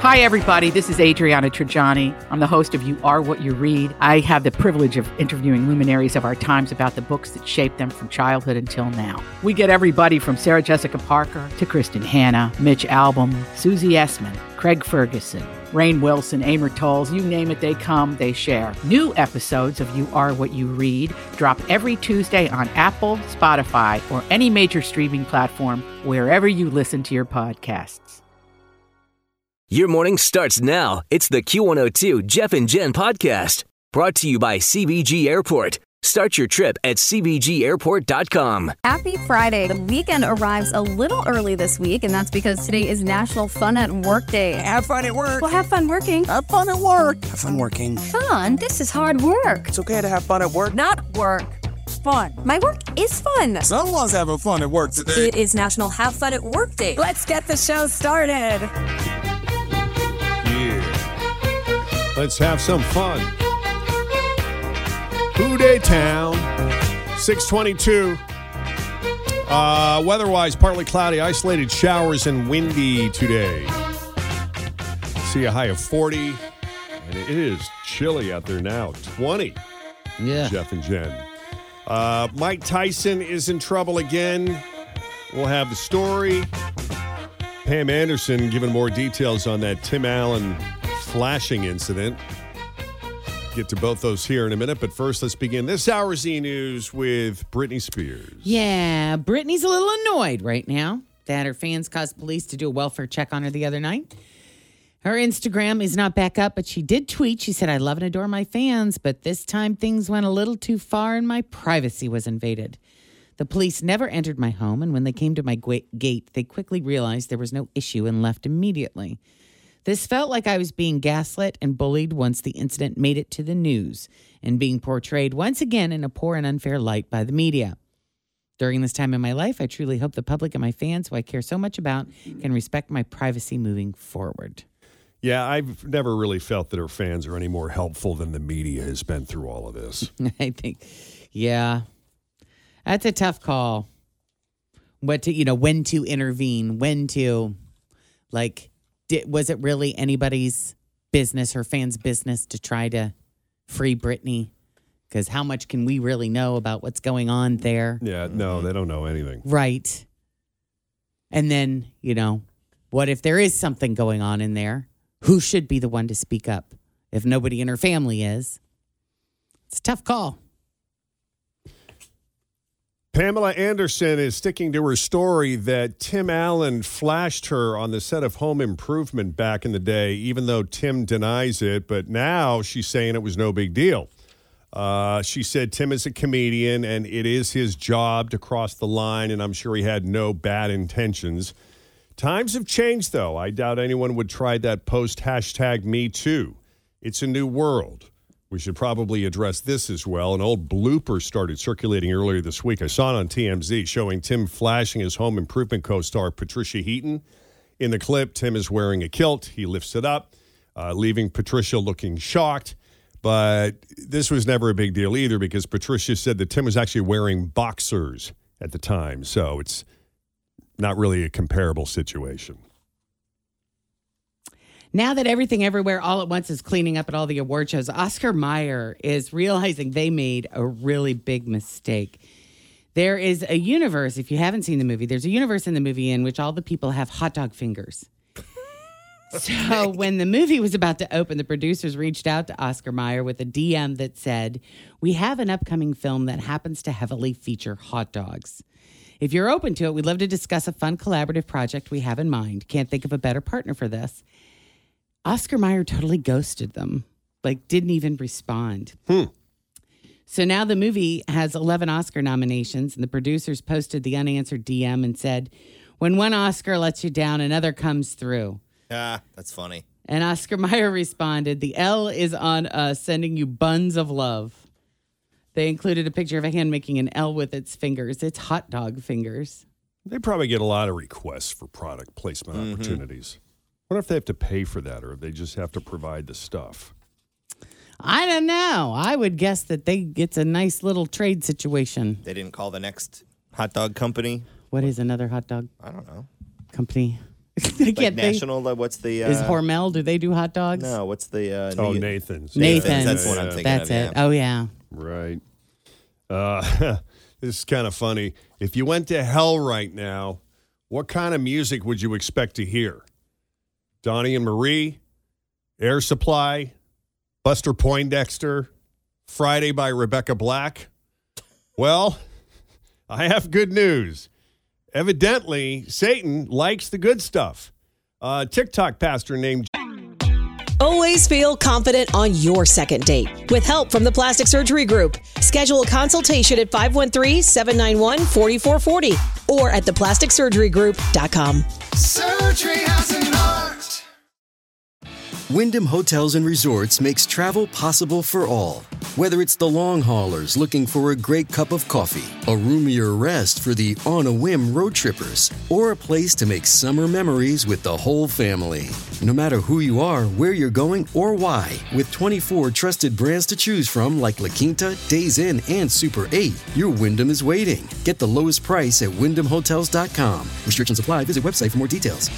Hi, everybody. This is Adriana Trajani. I'm the host of You Are What You Read. I have the privilege of interviewing luminaries of our times about the books that shaped them from childhood until now. We get everybody from Sarah Jessica Parker to Kristen Hanna, Mitch Albom, Susie Essman, Craig Ferguson, Rainn Wilson, Amor Tolls, you name it, they come, they share. New episodes of You Are What You Read drop every Tuesday on Apple, Spotify, or any major streaming platform wherever you listen to your podcasts. Your morning starts now. It's the Q102 Jeff and Jen podcast, brought to you by CBG Airport. Start your trip at CBGAirport.com. Happy Friday. The weekend arrives a little early this week, and that's because today is National Fun at Work Day. Have fun at work. Well, have fun working. Have fun at work. Have fun working. Fun? This is hard work. It's okay to have fun at work. Not work. Fun. My work is fun. Someone's having fun at work today. It is National Have Fun at Work Day. Let's get the show started. Yeah. Let's have some fun. Houday Town, 622. Weather-wise, partly cloudy, isolated showers and windy today. See a high of 40, and it is chilly out there now. 20. Yeah. Jeff and Jen. Mike Tyson is in trouble again. We'll have the story. Pam Anderson giving more details on that Tim Allen flashing incident. Get to both those here in a minute, but first let's begin this hour's E-News with Britney Spears. Yeah, Britney's a little annoyed right now that her fans caused police to do a welfare check on her the other night. Her Instagram is not back up, but she did tweet. She said, "I love and adore my fans, but this time things went a little too far and my privacy was invaded. The police never entered my home, and when they came to my gate, they quickly realized there was no issue and left immediately. This felt like I was being gaslit and bullied once the incident made it to the news and being portrayed once again in a poor and unfair light by the media. During this time in my life, I truly hope the public and my fans, who I care so much about, can respect my privacy moving forward." Yeah, I've never really felt that her fans are any more helpful than the media has been through all of this. I think, yeah, that's a tough call. When to intervene, when to, was it really anybody's business, her fans' business, to try to free Britney? Because how much can we really know about what's going on there? Yeah, no, they don't know anything. Right. And then, what if there is something going on in there? Who should be the one to speak up if nobody in her family is? It's a tough call. Pamela Anderson is sticking to her story that Tim Allen flashed her on the set of Home Improvement back in the day, even though Tim denies it. But now she's saying it was no big deal. She said Tim is a comedian and it is his job to cross the line, and I'm sure he had no bad intentions. Times have changed, though. I doubt anyone would try that post #MeToo. It's a new world. We should probably address this as well. An old blooper started circulating earlier this week. I saw it on TMZ, showing Tim flashing his Home Improvement co-star Patricia Heaton. In the clip, Tim is wearing a kilt. He lifts it up, leaving Patricia looking shocked. But this was never a big deal either, because Patricia said that Tim was actually wearing boxers at the time. So it's not really a comparable situation. Now that Everything Everywhere All at Once is cleaning up at all the award shows, Oscar Mayer is realizing they made a really big mistake. There is a universe, if you haven't seen the movie, there's a universe in the movie in which all the people have hot dog fingers. So when the movie was about to open, the producers reached out to Oscar Mayer with a DM that said, "We have an upcoming film that happens to heavily feature hot dogs. If you're open to it, we'd love to discuss a fun collaborative project we have in mind. Can't think of a better partner for this." Oscar Mayer totally ghosted them, didn't even respond. So now the movie has 11 Oscar nominations, and the producers posted the unanswered DM and said, "When one Oscar lets you down, another comes through." That's funny. And Oscar Mayer responded, "The L is on us, sending you buns of love." They included a picture of a hand making an L with its fingers. It's hot dog fingers. They probably get a lot of requests for product placement opportunities. I wonder if they have to pay for that, or if they just have to provide the stuff. I don't know. I would guess that it's a nice little trade situation. They didn't call the next hot dog company. What is another hot dog I don't know. company? I Like can't think. national, what's the... Is Hormel, do they do hot dogs? No, what's the... Nathan's. Nathan's. That's the one I'm thinking That's of, it. yeah. Oh, yeah. Right. This is kind of funny. If you went to hell right now, what kind of music would you expect to hear? Donnie and Marie, Air Supply, Buster Poindexter, Friday by Rebecca Black? Well, I have good news. Evidently, Satan likes the good stuff. A TikTok pastor named... Always feel confident on your second date. With help from the Plastic Surgery Group. Schedule a consultation at 513-791-4440 or at theplasticsurgerygroup.com. Surgery has an art. Wyndham Hotels and Resorts makes travel possible for all. Whether it's the long haulers looking for a great cup of coffee, a roomier rest for the on-a-whim road trippers, or a place to make summer memories with the whole family. No matter who you are, where you're going, or why, with 24 trusted brands to choose from like La Quinta, Days Inn, and Super 8, your Wyndham is waiting. Get the lowest price at WyndhamHotels.com. Restrictions apply. Visit website for more details.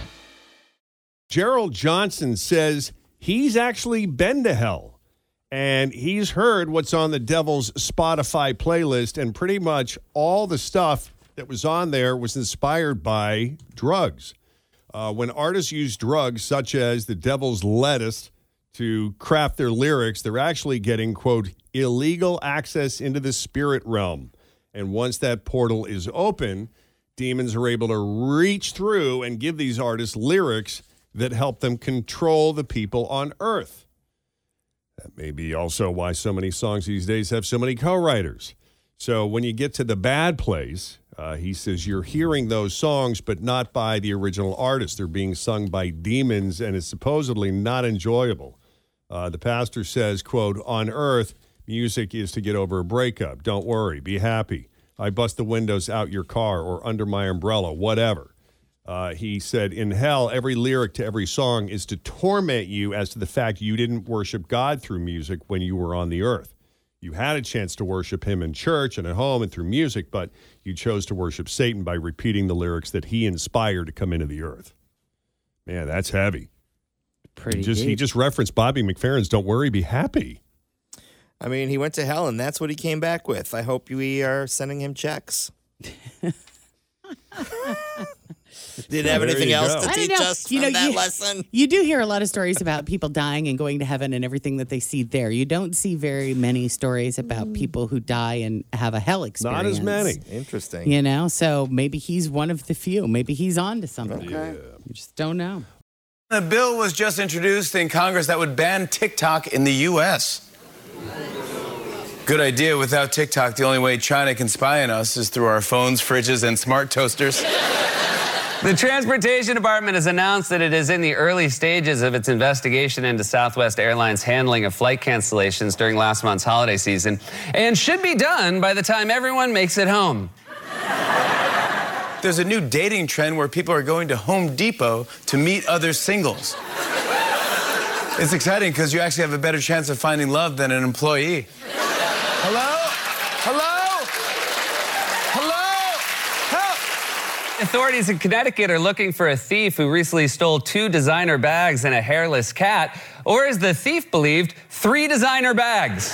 Gerald Johnson says he's actually been to hell, and he's heard what's on the Devil's Spotify playlist, and pretty much all the stuff that was on there was inspired by drugs. When artists use drugs such as the Devil's Lettuce to craft their lyrics, they're actually getting, quote, illegal access into the spirit realm. And once that portal is open, demons are able to reach through and give these artists lyrics that help them control the people on earth. That may be also why so many songs these days have so many co-writers. So when you get to the bad place, he says you're hearing those songs, but not by the original artist. They're being sung by demons, and it's supposedly not enjoyable. The pastor says, quote, on earth, music is to get over a breakup. Don't worry, be happy. I bust the windows out your car or under my umbrella, whatever. He said, in hell, every lyric to every song is to torment you as to the fact you didn't worship God through music when you were on the earth. You had a chance to worship him in church and at home and through music, but you chose to worship Satan by repeating the lyrics that he inspired to come into the earth. Man, that's heavy. He just referenced Bobby McFerrin's Don't Worry, Be Happy. I mean, he went to hell, and that's what he came back with. I hope we are sending him checks. Didn't have anything else to teach us from that lesson. You do hear a lot of stories about people dying and going to heaven and everything that they see there. You don't see very many stories about people who die and have a hell experience. Not as many. Interesting. You know, so maybe he's one of the few. Maybe he's on to something. Okay. You just don't know. A bill was just introduced in Congress that would ban TikTok in the U.S. Good idea. Without TikTok, the only way China can spy on us is through our phones, fridges, and smart toasters. The Transportation Department has announced that it is in the early stages of its investigation into Southwest Airlines' handling of flight cancellations during last month's holiday season and should be done by the time everyone makes it home. There's a new dating trend where people are going to Home Depot to meet other singles. It's exciting because you actually have a better chance of finding love than an employee. Hello? Authorities in Connecticut are looking for a thief who recently stole 2 designer bags and a hairless cat, or as the thief believed, 3 designer bags.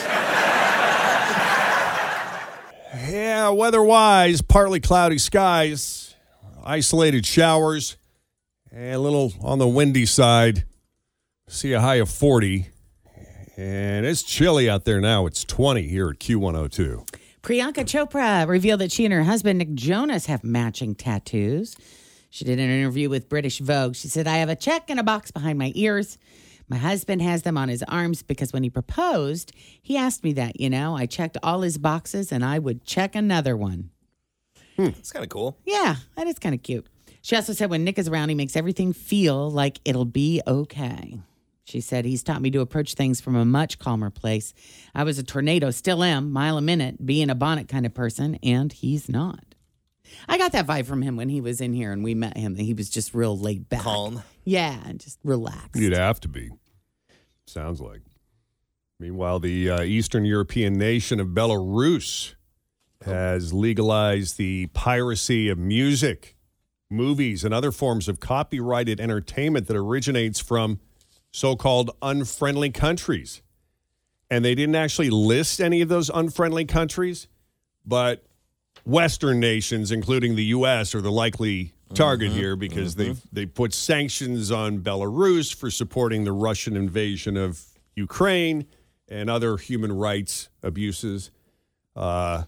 Yeah, weather-wise, partly cloudy skies, isolated showers, and a little on the windy side. See a high of 40, and it's chilly out there now. It's 20 here at Q102. Priyanka Chopra revealed that she and her husband, Nick Jonas, have matching tattoos. She did an interview with British Vogue. She said, I have a check in a box behind my ears. My husband has them on his arms because when he proposed, he asked me that, I checked all his boxes and I would check another one. It's kind of cool. Yeah, that is kind of cute. She also said when Nick is around, he makes everything feel like it'll be okay. She said, he's taught me to approach things from a much calmer place. I was a tornado, still am, mile a minute, being a bonnet kind of person, and he's not. I got that vibe from him when he was in here and we met him. He was just real laid back. Calm. Yeah, and just relaxed. You'd have to be. Sounds like. Meanwhile, the Eastern European nation of Belarus has legalized the piracy of music. movies and other forms of copyrighted entertainment that originates from so-called unfriendly countries. And they didn't actually list any of those unfriendly countries, but Western nations, including the U.S., are the likely target here because they put sanctions on Belarus for supporting the Russian invasion of Ukraine and other human rights abuses. I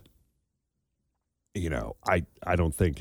don't think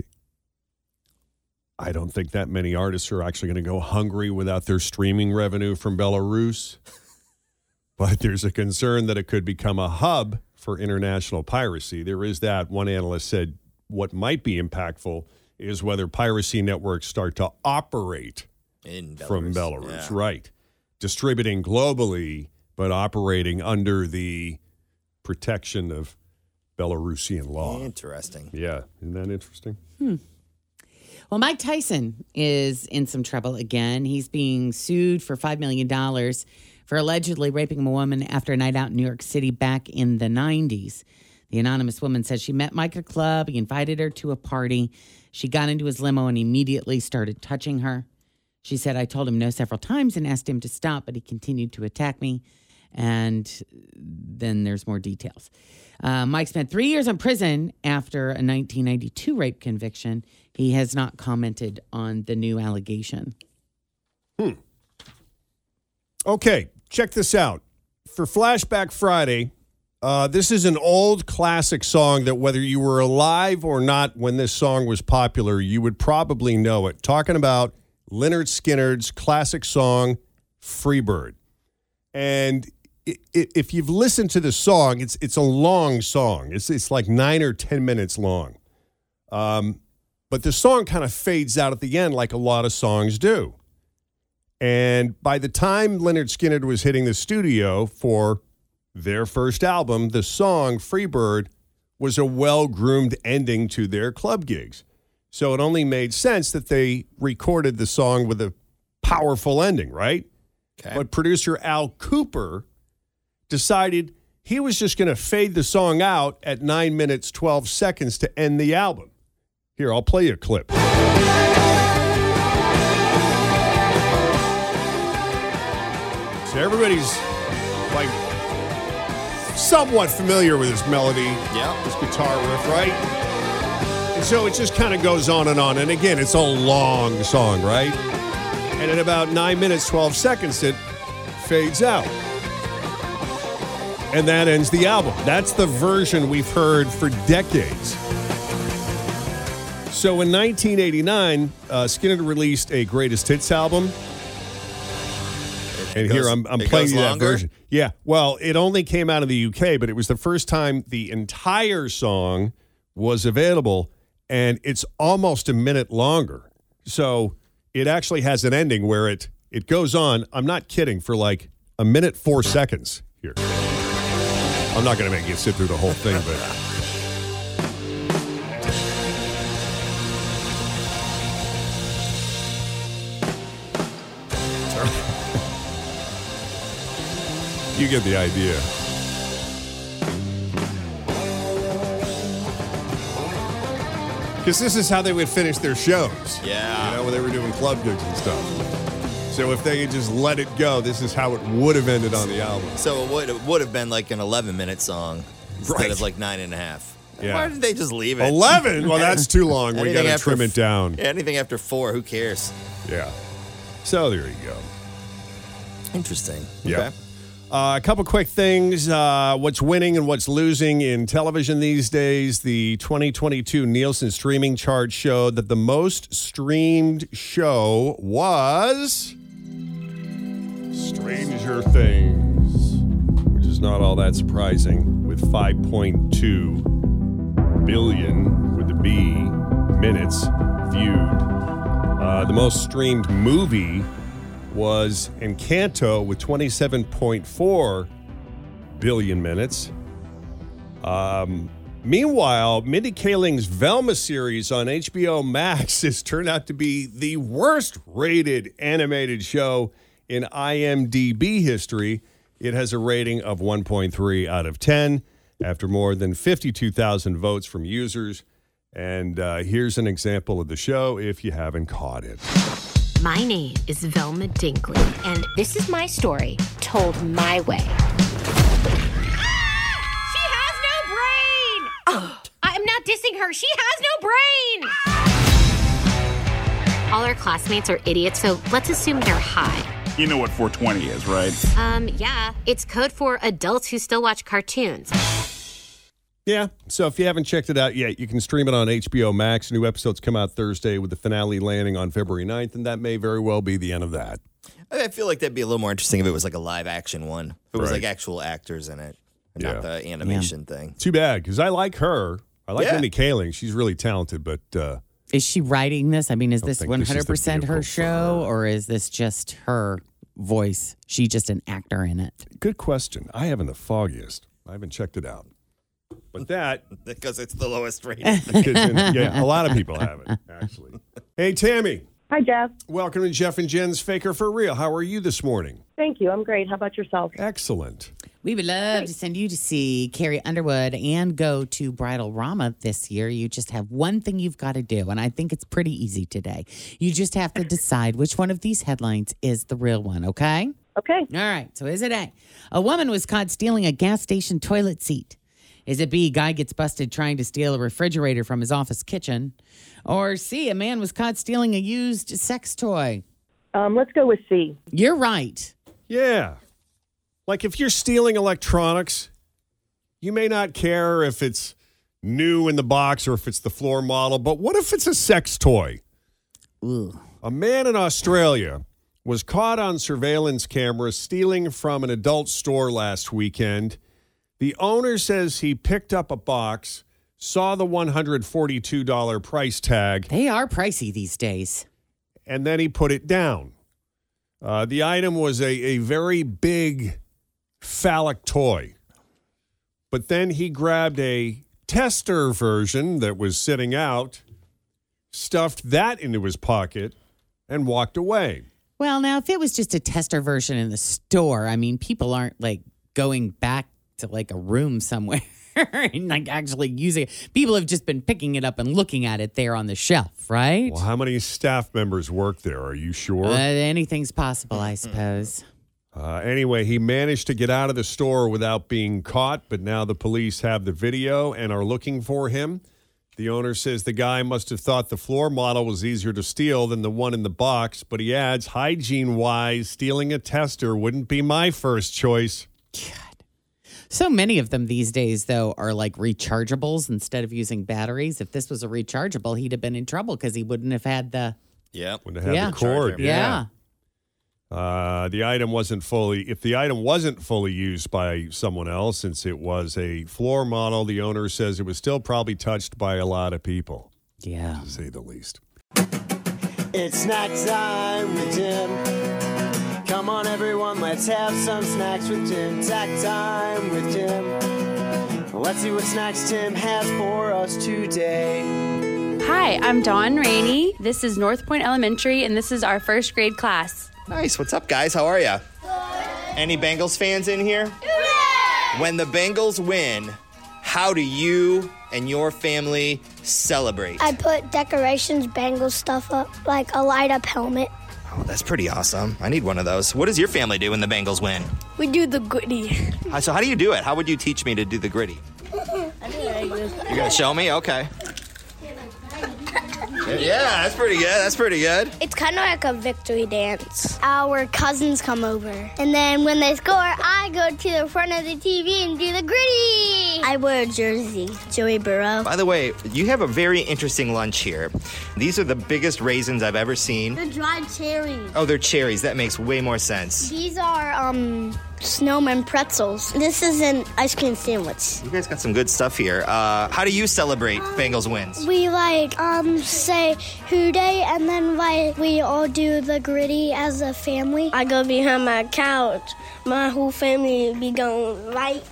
that many artists are actually going to go hungry without their streaming revenue from Belarus. But there's a concern that it could become a hub for international piracy. There is that. One analyst said what might be impactful is whether piracy networks start to operate from Belarus. Yeah. Right. Distributing globally, but operating under the protection of Belarusian law. Interesting. Yeah. Isn't that interesting? Well, Mike Tyson is in some trouble again. He's being sued for $5 million for allegedly raping a woman after a night out in New York City back in the 90s. The anonymous woman said she met Mike at a club. He invited her to a party. She got into his limo and immediately started touching her. She said, I told him no several times and asked him to stop, but he continued to attack me. And then there's more details. Mike spent 3 years in prison after a 1992 rape conviction. He has not commented on the new allegation. Okay, check this out. For Flashback Friday, this is an old classic song that whether you were alive or not when this song was popular, you would probably know it. Talking about Lynyrd Skynyrd's classic song, Freebird. And if you've listened to the song, it's a long song. It's like 9 or 10 minutes long. But the song kind of fades out at the end like a lot of songs do. And by the time Lynyrd Skynyrd was hitting the studio for their first album, the song Freebird was a well-groomed ending to their club gigs. So it only made sense that they recorded the song with a powerful ending, right? Okay. But producer Al Cooper decided he was just going to fade the song out at 9 minutes, 12 seconds to end the album. Here, I'll play you a clip. So everybody's like somewhat familiar with this melody, this guitar riff, right? And so it just kind of goes on and on. And again, it's a long song, right? And at about 9 minutes, 12 seconds, it fades out. And that ends the album. That's the version we've heard for decades. So in 1989, Skynyrd released a greatest hits album. And here I'm playing you that version. Yeah, well, it only came out in the UK, but it was the first time the entire song was available, and it's almost a minute longer. So it actually has an ending where it goes on, I'm not kidding, for like a minute, 4 seconds here. I'm not going to make you sit through the whole thing, but... You get the idea. Because this is how they would finish their shows. Yeah. You know, when they were doing club gigs and stuff. So if they had just let it go, this is how it would have ended on the album. So it would have been like an 11-minute song instead of like 9.5. Yeah. Why did they just leave it? 11? Well, that's too long. We got to trim it down. Yeah, anything after 4, who cares? Yeah. So there you go. Interesting. Yeah. Okay. A couple quick things. What's winning and what's losing in television these days. The 2022 Nielsen streaming chart showed that the most streamed show was Stranger Things, which is not all that surprising, with 5.2 billion, with the B, minutes viewed. The most streamed movie was Encanto with 27.4 billion minutes. Meanwhile, Mindy Kaling's Velma series on HBO Max has turned out to be the worst-rated animated show in IMDb history. It has a rating of 1.3 out of 10 after more than 52,000 votes from users. And here's an example of the show if you haven't caught it. My name is Velma Dinkley, and this is my story told my way. She has no brain! Oh, I am not dissing her. She has no brain! All our classmates are idiots, so let's assume they're high. You know what 420 is, right? Yeah. It's code for adults who still watch cartoons. Yeah, so if you haven't checked it out yet, you can stream it on HBO Max. New episodes come out Thursday with the finale landing on February 9th, and that may very well be the end of that. I feel like that'd be a little more interesting if it was like a live action one. If it was like actual actors in it, and not the animation thing. Too bad, because I like her. I like Yeah. Mindy Kaling. She's really talented, but... Is she writing this? I mean, is this think this is the 100% her vehicle show, or is this just her voice? She just an actor in it? Good question. I haven't the foggiest. I haven't checked it out. But that... Because it's the lowest rated. Yeah, a lot of people haven't, actually. Hey, Tammy. Hi, Jeff. Welcome to Jeff and Jen's Faker for Real. How are you this morning? Thank you. I'm great. How about yourself? Excellent. We would love to send you to see Carrie Underwood and go to Bridal Rama this year. You just have one thing you've got to do, and I think it's pretty easy today. You just have to decide which one of these headlines is the real one, okay? Okay. All right. So is it A? A woman was caught stealing a gas station toilet seat. Is it B? Guy gets busted trying to steal a refrigerator from his office kitchen. Or C? A man was caught stealing a used sex toy. Let's go with C. You're right. Yeah. Like if you're stealing electronics, you may not care if it's new in the box or if it's the floor model, but what if it's a sex toy? Ooh. A man in Australia was caught on surveillance camera stealing from an adult store last weekend. The owner says he picked up a box, saw the $142 price tag. They are pricey these days. And then he put it down. The item was a very big phallic toy. But then he grabbed a tester version that was sitting out, stuffed that into his pocket, and walked away. Well, now, if it was just a tester version in the store, I mean, people aren't like going back to like a room somewhere and like actually using it. People have just been picking it up and looking at it there on the shelf, right? Well, how many staff members work there? Are you sure? Anything's possible, I suppose. Anyway, he managed to get out of the store without being caught, but now the police have the video and are looking for him. The owner says the guy must have thought the floor model was easier to steal than the one in the box, but he adds, hygiene-wise, stealing a tester wouldn't be my first choice. God. So many of them these days, though, are like rechargeables instead of using batteries. If this was a rechargeable, he'd have been in trouble because he wouldn't have had the... Yeah. Wouldn't have had the cord. Yeah. If the item wasn't fully used by someone else, since it was a floor model, the owner says it was still probably touched by a lot of people. Yeah. To say the least. It's snack time with Jim. Come on, everyone, let's have some snacks with Jim. Snack time with Jim. Let's see what snacks Tim has for us today. Hi, I'm Dawn Rainey. This is North Point Elementary, and this is our first grade class. Nice. What's up, guys? How are ya? Any Bengals fans in here? Yeah! When the Bengals win, how do you and your family celebrate? I put decorations, Bengals stuff up, like a light-up helmet. Oh, that's pretty awesome. I need one of those. What does your family do when the Bengals win? We do the gritty. So how do you do it? How would you teach me to do the gritty? You're going to show me? Okay. Yeah, that's pretty good. That's pretty good. It's kind of like a victory dance. Our cousins come over. And then when they score, I go to the front of the TV and do the gritty. I wear a jersey, Joey Burrow. By the way, you have a very interesting lunch here. These are the biggest raisins I've ever seen. They're dried cherries. Oh, they're cherries. That makes way more sense. These are snowman pretzels. This is an ice cream sandwich. You guys got some good stuff here. How do you celebrate Bengals wins? We say Who Day, and then we all do the gritty as a family. I go behind my couch. My whole family be going right.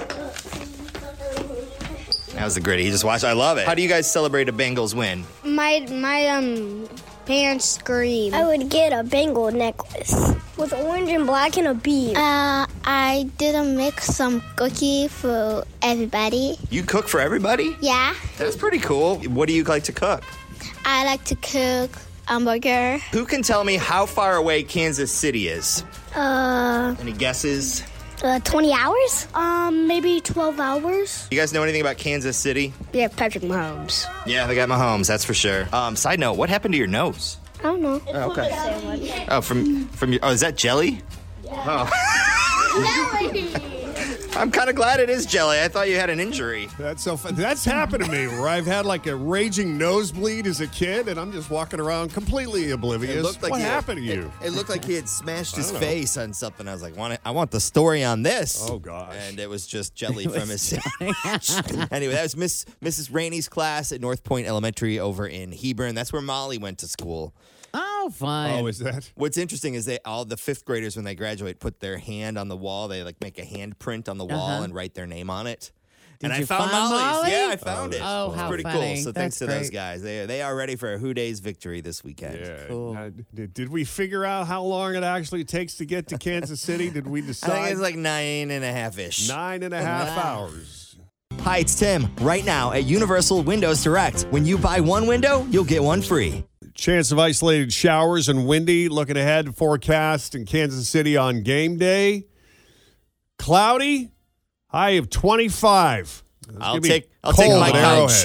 That was the gritty. You just watched. I love it. How do you guys celebrate a Bengals win? My parents scream. I would get a Bengal necklace with orange and black and a bee. I did make some cookie for everybody. You cook for everybody? Yeah. That's pretty cool. What do you like to cook? I like to cook hamburger. Who can tell me how far away Kansas City is? Any guesses? 20 hours? Maybe 12 hours. You guys know anything about Kansas City? Yeah, Patrick Mahomes. Yeah, they got Mahomes, that's for sure. Side note, what happened to your nose? I don't know. Oh, okay. Oh, from your, is that jelly? Yeah. Oh. Jelly! I'm kind of glad it is jelly. I thought you had an injury. That's so fun. That's happened to me where I've had like a raging nosebleed as a kid, and I'm just walking around completely oblivious. It looked like what happened to you? It looked like he had smashed his face on something. I was like, I want the story on this. Oh, gosh. And it was just jelly from his sandwich. Anyway, that was Mrs. Rainey's class at North Point Elementary over in Hebron. That's where Molly went to school. Oh, fun. Oh, is that? What's interesting is all the fifth graders, when they graduate, put their hand on the wall. They like make a handprint on the wall and write their name on it. Did and you I found find Molly's. Molly? Yeah, I found it. Oh, it was how pretty funny. cool. So thanks to those guys. They are ready for a Who Days victory this weekend. Yeah. Cool. Did we figure out how long it actually takes to get to Kansas City? Did we decide? I think it's like 9.5-ish. 9.5 hours. Hi, it's Tim. Right now at Universal Windows Direct. When you buy one window, you'll get one free. Chance of isolated showers and windy. Looking ahead, forecast in Kansas City on game day. Cloudy, high of 25. I'll take my couch.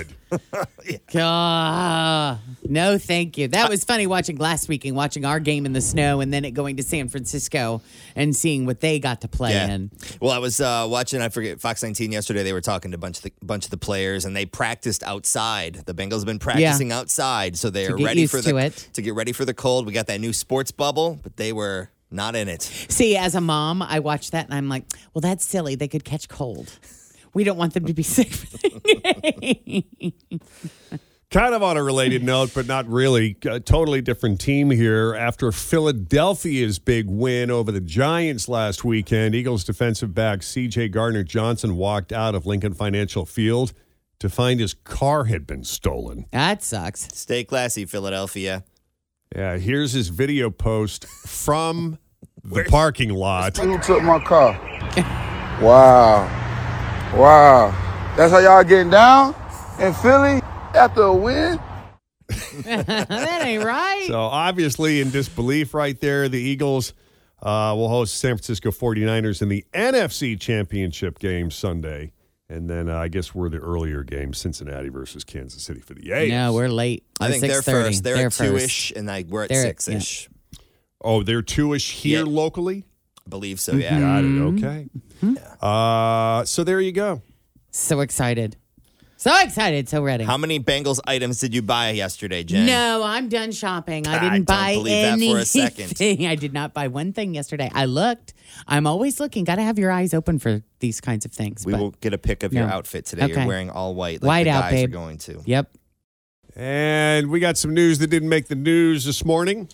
No, thank you. That was funny watching last week and watching our game in the snow and then it going to San Francisco and seeing what they got to play in. Well, I was watching, I forget, Fox 19 yesterday. They were talking to a bunch of the players and they practiced outside. The Bengals have been practicing outside, so they are ready to get ready for the cold. We got that new sports bubble, but they were not in it. See, as a mom, I watched that and I'm like, well, that's silly. They could catch cold. We don't want them to be sick for the game. Kind of on a related note, but not really. A totally different team here. After Philadelphia's big win over the Giants last weekend, Eagles defensive back C.J. Gardner-Johnson walked out of Lincoln Financial Field to find his car had been stolen. That sucks. Stay classy, Philadelphia. Yeah, here's his video post from the parking lot. Who took my car? Wow. That's how y'all getting down in Philly after a win? That ain't right. So obviously in disbelief right there, the Eagles will host San Francisco 49ers in the NFC Championship game Sunday. And then I guess we're the earlier game, Cincinnati versus Kansas City for the A's. No, we're late. I think they're first. They're at first. 2-ish, and we're at 6-ish. Yeah. Oh, they're 2-ish here locally? I believe so, yeah. Got it, okay. So there you go. So excited. So ready. How many Bengals items did you buy yesterday, Jen? No, I'm done shopping. I didn't buy anything. For a second. I did not buy one thing yesterday. I looked. I'm always looking. Got to have your eyes open for these kinds of things. We will get a pic of your outfit today. Okay. You're wearing all white like white the out, guys babe. are going to. Yep. And we got some news that didn't make the news this morning.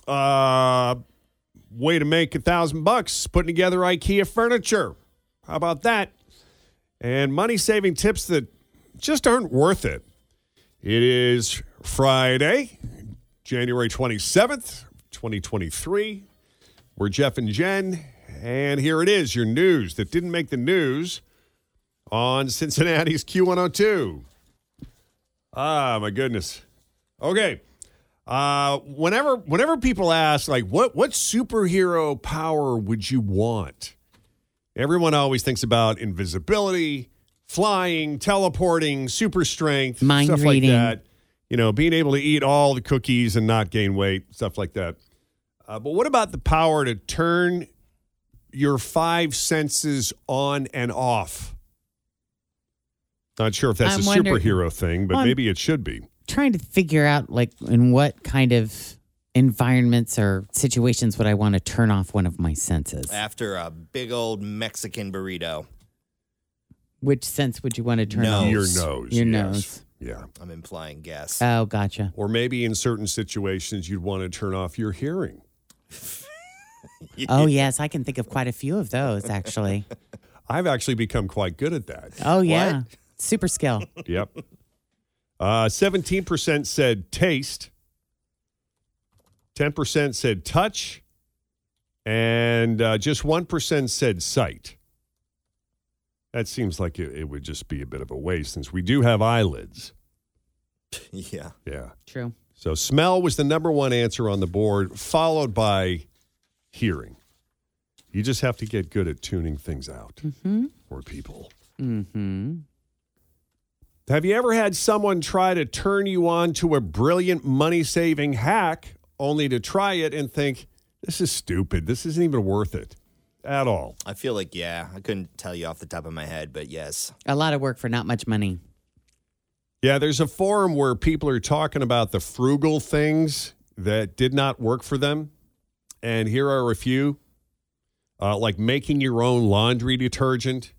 Way to make $1,000 putting together IKEA furniture. How about that? And money-saving tips that just aren't worth it. It is Friday, January 27th, 2023. We're Jeff and Jen, and here it is, your news that didn't make the news on Cincinnati's Q102. Ah, my goodness. Okay. Whenever people ask, like, what superhero power would you want? Everyone always thinks about invisibility, flying, teleporting, super strength, mind stuff reading. like that. You know, being able to eat all the cookies and not gain weight, stuff like that. But what about the power to turn your 5 senses on and off? Not sure if that's a superhero thing, but maybe it should be. Trying to figure out, like, in what kind of environments or situations would I want to turn off one of my senses? After a big old Mexican burrito. Which sense would you want to turn off? Your nose. Your yes. nose. Yeah. I'm implying guess. Oh, gotcha. Or maybe in certain situations, you'd want to turn off your hearing. Oh, yes. I can think of quite a few of those, actually. I've actually become quite good at that. Oh, yeah. What? Super skill. Yep. 17% said taste. 10% said touch. And just 1% said sight. That seems like it would just be a bit of a waste since we do have eyelids. Yeah. Yeah. True. So smell was the number one answer on the board, followed by hearing. You just have to get good at tuning things out for people. Mm-hmm. Have you ever had someone try to turn you on to a brilliant money-saving hack only to try it and think, this is stupid. This isn't even worth it at all? I feel like, yeah. I couldn't tell you off the top of my head, but yes. A lot of work for not much money. Yeah, there's a forum where people are talking about the frugal things that did not work for them. And here are a few, like making your own laundry detergent.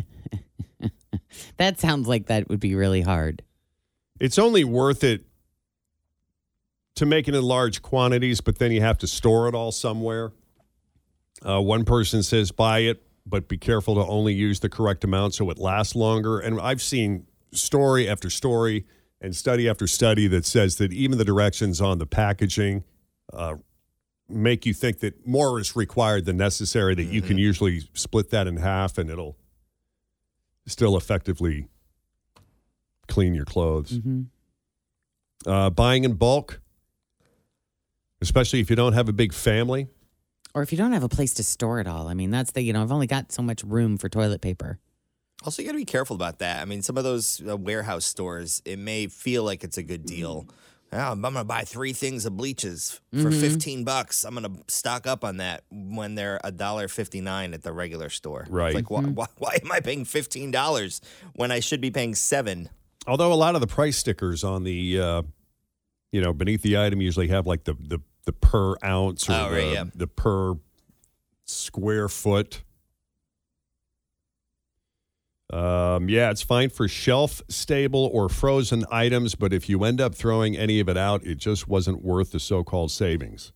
That sounds like that would be really hard. It's only worth it to make it in large quantities, but then you have to store it all somewhere. One person says buy it, but be careful to only use the correct amount so it lasts longer. And I've seen story after story and study after study that says that even the directions on the packaging make you think that more is required than necessary, that you can usually split that in half and it'll still effectively clean your clothes. Buying in bulk, especially if you don't have a big family. Or if you don't have a place to store it all. I mean, that's I've only got so much room for toilet paper. Also, you got to be careful about that. I mean, some of those warehouse stores, it may feel like it's a good deal. Oh, I'm going to buy 3 things of bleaches for $15. I'm going to stock up on that when they're $1.59 at the regular store. Right. It's like, why am I paying $15 when I should be paying $7? Although a lot of the price stickers on the, beneath the item usually have like the per ounce or the per square foot. It's fine for shelf-stable or frozen items, but if you end up throwing any of it out, it just wasn't worth the so-called savings.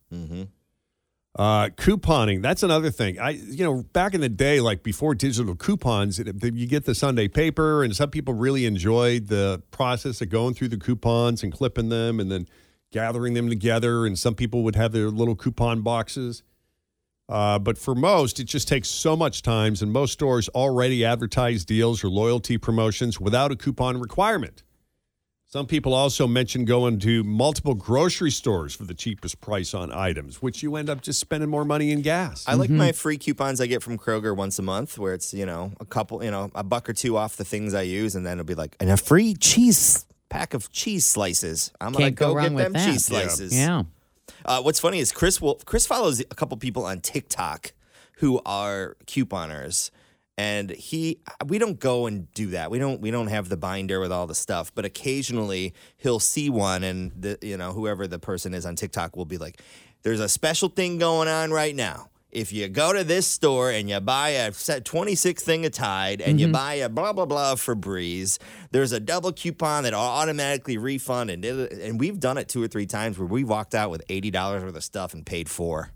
Couponing, that's another thing. Back in the day, like before digital coupons, you get the Sunday paper, and some people really enjoyed the process of going through the coupons and clipping them and then gathering them together, and some people would have their little coupon boxes. But for most, it just takes so much time, and most stores already advertise deals or loyalty promotions without a coupon requirement. Some people also mention going to multiple grocery stores for the cheapest price on items, which you end up just spending more money in gas. I like my free coupons I get from Kroger once a month, where it's, a couple, $1 or $2 off the things I use, and then it'll be like, and a free cheese pack of cheese slices. I'm going to go get them cheese slices. Yeah. What's funny is Chris follows a couple people on TikTok who are couponers, and we don't go and do that. We don't have the binder with all the stuff, but occasionally he'll see one, and whoever the person is on TikTok will be like, "There's a special thing going on right now. If you go to this store and you buy a 26 thing of Tide and you buy a blah, blah, blah for Breeze, there's a double coupon that'll automatically refund." And we've done it 2 or 3 times where we walked out with $80 worth of stuff and paid $4.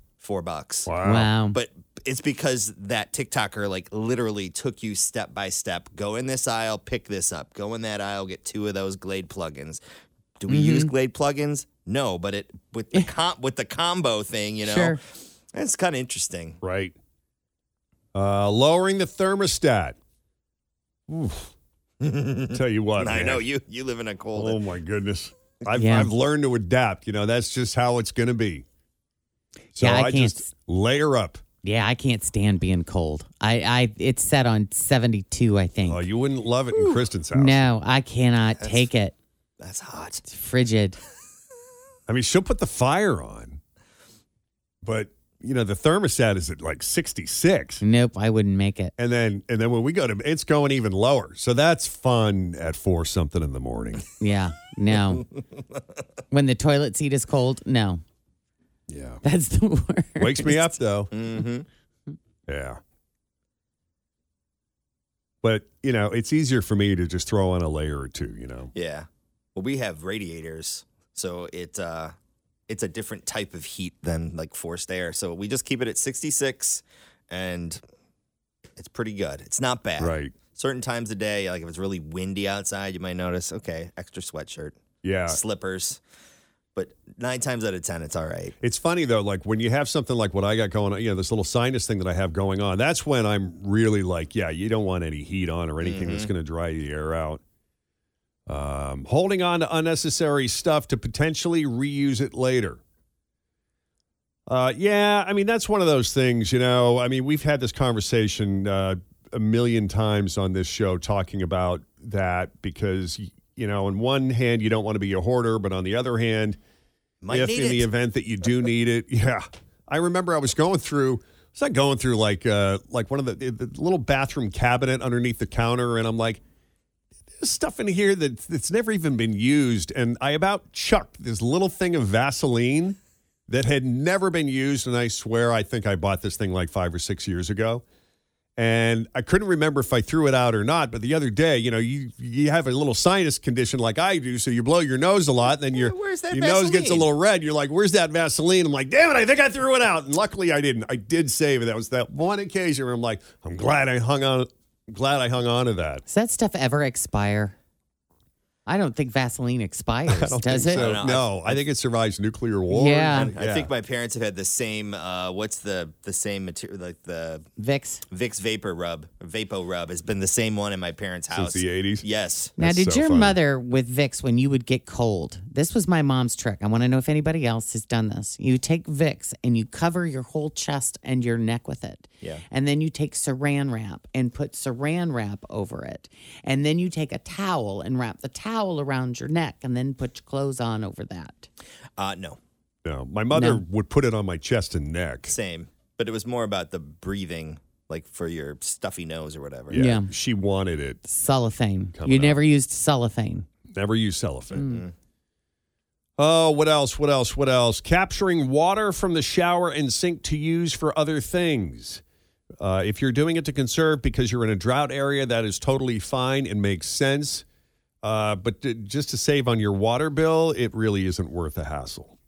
Wow. But it's because that TikToker literally took you step by step. Go in this aisle, pick this up. Go in that aisle, get 2 of those Glade plugins. Do we use Glade plugins? No, but with the combo thing, Sure. It's kind of interesting. Right. Lowering the thermostat. Oof. Tell you what, I man. know you live in a cold. Oh my goodness. I've learned to adapt. That's just how it's going to be. So I just layer up. Yeah, I can't stand being cold. It's set on 72, I think. Oh, you wouldn't love it in Kristen's house. No, I cannot take it. That's hot. It's frigid. I mean, she'll put the fire on, but the thermostat is at 66. Nope, I wouldn't make it. And then when we go to, it's going even lower. So that's fun at 4 something in the morning. Yeah, no. When the toilet seat is cold, no. Yeah. That's the worst. Wakes me up, though. Mm-hmm. Yeah. But, it's easier for me to just throw on a layer or 2, Yeah. Well, we have radiators, so it's a different type of heat than forced air. So we just keep it at 66, and it's pretty good. It's not bad. Right. Certain times of day, if it's really windy outside, you might notice, okay, extra sweatshirt. Yeah. Slippers. but 9 times out of 10, it's all right. It's funny, though, like when you have something like what I got going on, this little sinus thing that I have going on, that's when I'm really like, you don't want any heat on or anything that's going to dry the air out. Holding on to unnecessary stuff to potentially reuse it later. That's one of those things, we've had this conversation a million times on this show talking about that because, on one hand, you don't want to be a hoarder, but on the other hand, the event that you do need it. Yeah. I remember I was going through like one of the little bathroom cabinet underneath the counter. And I'm like, there's stuff in here that's never even been used. And I about chucked this little thing of Vaseline that had never been used. And I swear, I think I bought this thing like 5 or 6 years ago. And I couldn't remember if I threw it out or not. But the other day, you have a little sinus condition like I do. So you blow your nose a lot. And then your nose gets a little red. You're like, where's that Vaseline? I'm like, damn it, I think I threw it out. And luckily I didn't. I did save it. That was that one occasion where I'm like, I'm glad I hung on to that. Does that stuff ever expire? I don't think Vaseline expires, does it? So. No, I think it survives nuclear war. Yeah. I think my parents have had the same, what's the same material, like the Vicks Vapor Rub, Vapo Rub has been the same one in my parents' house. Since the 80s? Yes. Now, did your mother with Vicks, when you would get cold, this was my mom's trick. I want to know if anybody else has done this. You take Vicks and you cover your whole chest and your neck with it. Yeah. And then you take saran wrap and put saran wrap over it. And then you take a towel and wrap the towel around your neck and then put your clothes on over that. No. No. My mother would put it on my chest and neck. Same. But it was more about the breathing, like for your stuffy nose or whatever. Yeah. She wanted it. Cellophane. You never used cellophane. Never used cellophane. Oh, what else? Capturing water from the shower and sink to use for other things. If you're doing it to conserve because you're in a drought area, that is totally fine and makes sense. But just to save on your water bill, it really isn't worth the hassle.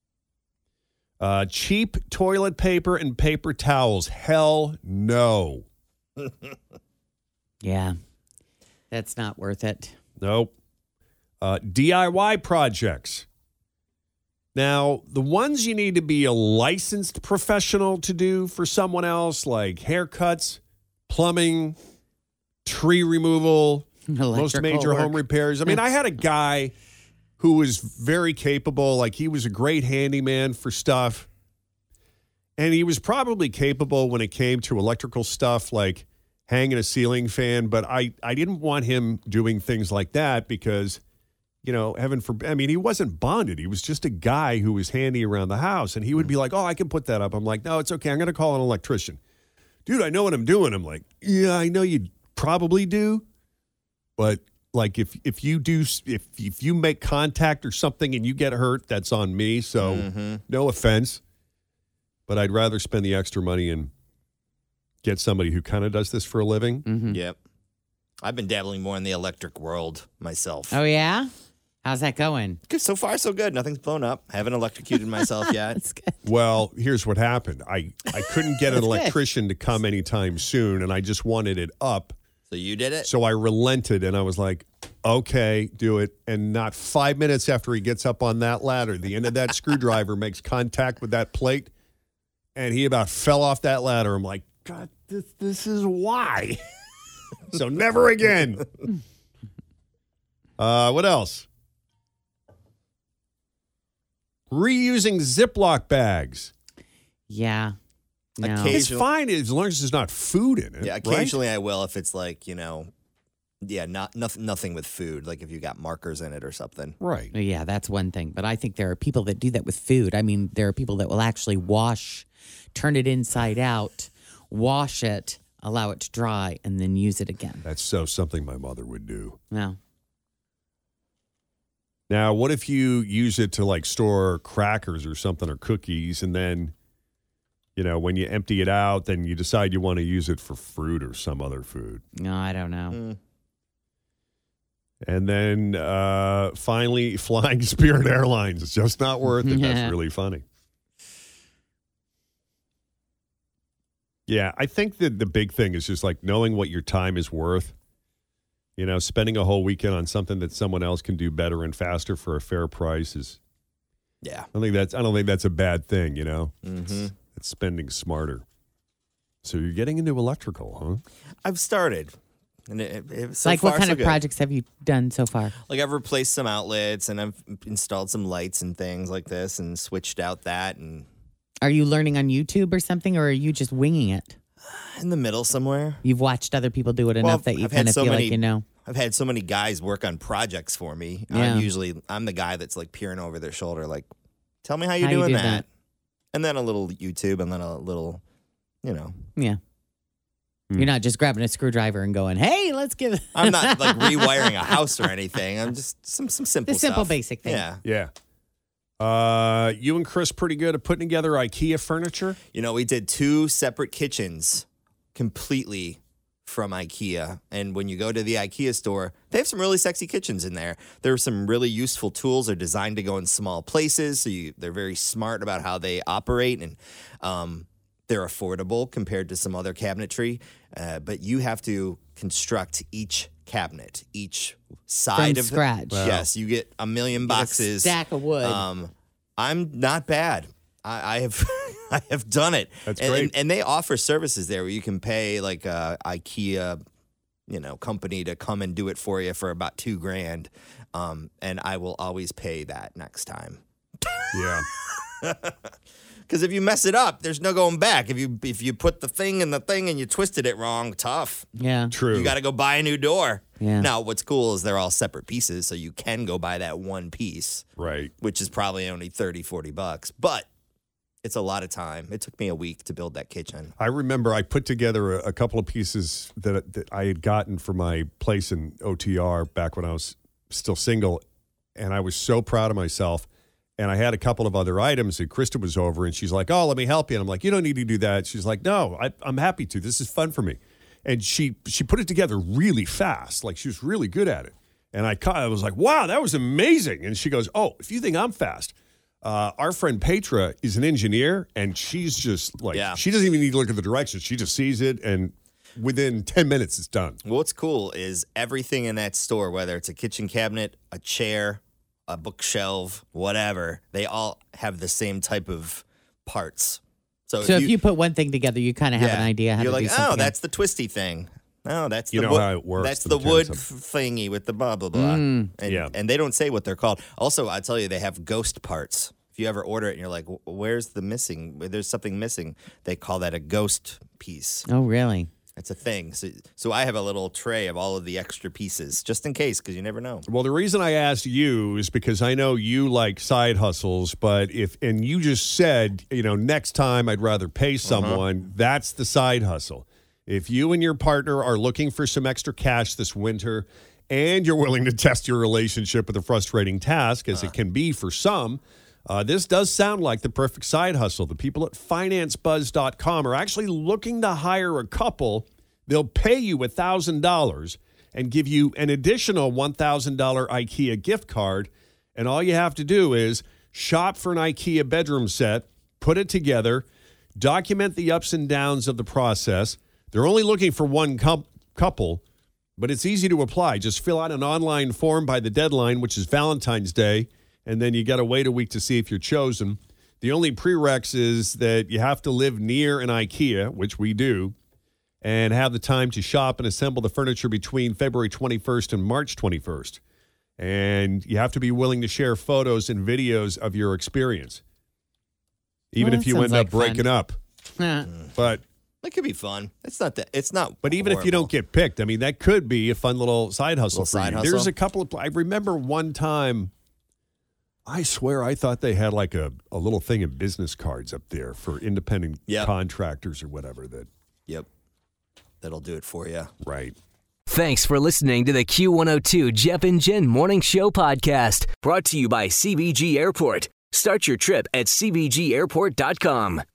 Cheap toilet paper and paper towels. Hell no. Yeah. That's not worth it. Nope. DIY projects. Now, the ones you need to be a licensed professional to do for someone else, like haircuts, plumbing, tree removal, most major home repairs. I mean, I had a guy who was very capable. Like, he was a great handyman for stuff. And he was probably capable when it came to electrical stuff, like hanging a ceiling fan. But I didn't want him doing things like that because, heaven forbid. I mean, he wasn't bonded. He was just a guy who was handy around the house. And he would be like, I can put that up. I'm like, no, it's okay. I'm going to call an electrician. Dude, I know what I'm doing. I'm like, yeah, I know you probably do. But like if you make contact or something and you get hurt, that's on me. So no offense, but I'd rather spend the extra money and get somebody who kind of does this for a living. Mm-hmm. Yep. I've been dabbling more in the electric world myself. Oh, yeah? How's that going? So far, so good. Nothing's blown up. I haven't electrocuted myself yet. That's good. Well, here's what happened. I couldn't get an electrician to come anytime soon, and I just wanted it up. So you did it? So I relented, and I was like, okay, do it. And not 5 minutes after he gets up on that ladder, the end of that screwdriver makes contact with that plate, and he about fell off that ladder. I'm like, God, this is why. So never again. What else? Reusing Ziploc bags. Yeah. No. It's fine as long as there's not food in it. Yeah, occasionally I will if it's like, nothing with food, like if you got markers in it or something. Right. Yeah, that's one thing. But I think there are people that do that with food. I mean, there are people that will actually turn it inside out, wash it, allow it to dry, and then use it again. That's something my mother would do. No. Now, what if you use it to like store crackers or something or cookies, and then, when you empty it out, then you decide you want to use it for fruit or some other food? No, I don't know. And then finally, flying Spirit Airlines. It's just not worth it. That's really funny. Yeah, I think that the big thing is just like knowing what your time is worth. Spending a whole weekend on something that someone else can do better and faster for a fair price is Yeah. I don't think that's a bad thing, you know? Mm-hmm. It's spending smarter. So you're getting into electrical, huh? I've started. And so like far, what kind so of good. projects have you done so far? Like I've replaced some outlets and I've installed some lights and things like this and switched out that. And Are you learning on YouTube or something, or are you just winging it? In the middle somewhere. You've watched other people do it enough that you kind of feel like you know. I've had so many guys work on projects for me. Yeah. I'm the guy that's like peering over their shoulder, like, tell me how you're doing that. And then a little YouTube and then a little, you know. Yeah. You're not just grabbing a screwdriver and going, hey, let's give it. I'm not like rewiring a house or anything. I'm just some simple The simple stuff. basic thing. Yeah. Yeah. You and Chris pretty good at putting together IKEA furniture? You know, we did 2 separate kitchens completely from IKEA. And when you go to the IKEA store, they have some really sexy kitchens in there. There are some really useful tools. They're designed to go in small places. So they're very smart about how they operate. And they're affordable compared to some other cabinetry. But you have to construct each cabinet, each side From scratch. Wow. Yes, you get a million boxes. A stack of wood. I'm not bad. I have I have done it. That's great. And they offer services there where you can pay like a IKEA, company to come and do it for you for about $2,000. And I will always pay that next time. Yeah. Because if you mess it up, there's no going back. If you put the thing in the thing and you twisted it wrong, tough. Yeah. True. You got to go buy a new door. Yeah. Now, what's cool is they're all separate pieces, so you can go buy that one piece. Right. Which is probably only $30-$40. But it's a lot of time. It took me a week to build that kitchen. I remember I put together a couple of pieces that I had gotten for my place in OTR back when I was still single, and I was so proud of myself. And I had a couple of other items that Krista was over, and she's like, oh, let me help you. And I'm like, you don't need to do that. She's like, no, I'm happy to. This is fun for me. And she put it together really fast. Like, she was really good at it. And I was like, wow, that was amazing. And she goes, oh, if you think I'm fast, our friend Petra is an engineer, and she's just like, she doesn't even need to look at the directions. She just sees it, and within 10 minutes, it's done. Well, what's cool is everything in that store, whether it's a kitchen cabinet, a chair, a bookshelf, whatever, they all have the same type of parts. So if you put one thing together, you kind of have an idea how you're to like, do something. oh, that's the twisty thing. No, that's the know wood. how it works, That's the the wood mechanism. thingy with the blah, blah, blah. And they don't say what they're called. Also, I tell you, they have ghost parts. If you ever order it and you're like, where's the missing? There's something missing. They call that a ghost piece. Oh, really? It's a thing. So I have a little tray of all of the extra pieces, just in case, because you never know. Well, the reason I asked you is because I know you like side hustles, but and you just said, next time I'd rather pay someone, that's the side hustle. If you and your partner are looking for some extra cash this winter and you're willing to test your relationship with a frustrating task, as it can be for some, this does sound like the perfect side hustle. The people at financebuzz.com are actually looking to hire a couple. They'll pay you $1,000 and give you an additional $1,000 IKEA gift card. And all you have to do is shop for an IKEA bedroom set, put it together, document the ups and downs of the process. They're only looking for one couple, but it's easy to apply. Just fill out an online form by the deadline, which is Valentine's Day. And then you got to wait a week to see if you're chosen. The only prereq is that you have to live near an IKEA, which we do, and have the time to shop and assemble the furniture between February 21st and March 21st. And you have to be willing to share photos and videos of your experience, even if you end up breaking up. But it could be fun. It's not that. It's not. But even if you don't get picked, I mean, that could be a fun little side hustle for you. hustle. There's a couple of. I remember one time. I swear I thought they had like a little thing of business cards up there for independent contractors or whatever that. Yep. That'll do it for you. Right. Thanks for listening to the Q102 Jeff and Jen Morning Show podcast, brought to you by CBG Airport. Start your trip at CBGAirport.com.